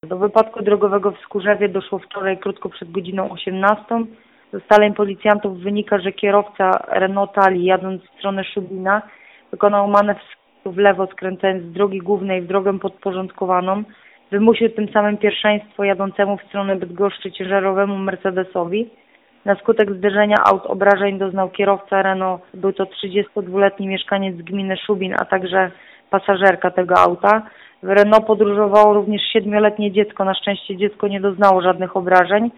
Do wypadku drogowego w Skórzewie doszło wczoraj krótko przed godziną 18. Z ustaleń policjantów wynika, że kierowca Renault Tali, jadąc w stronę Szubina, wykonał manewr w lewo, skręcając z drogi głównej w drogę podporządkowaną. Wymusił tym samym pierwszeństwo jadącemu w stronę Bydgoszczy ciężarowemu Mercedesowi. Na skutek zderzenia aut obrażeń doznał kierowca Renault. Był to 32-letni mieszkaniec gminy Szubin, a także pasażerka tego auta. W Renault podróżowało również 7-letnie dziecko. Na szczęście dziecko nie doznało żadnych obrażeń.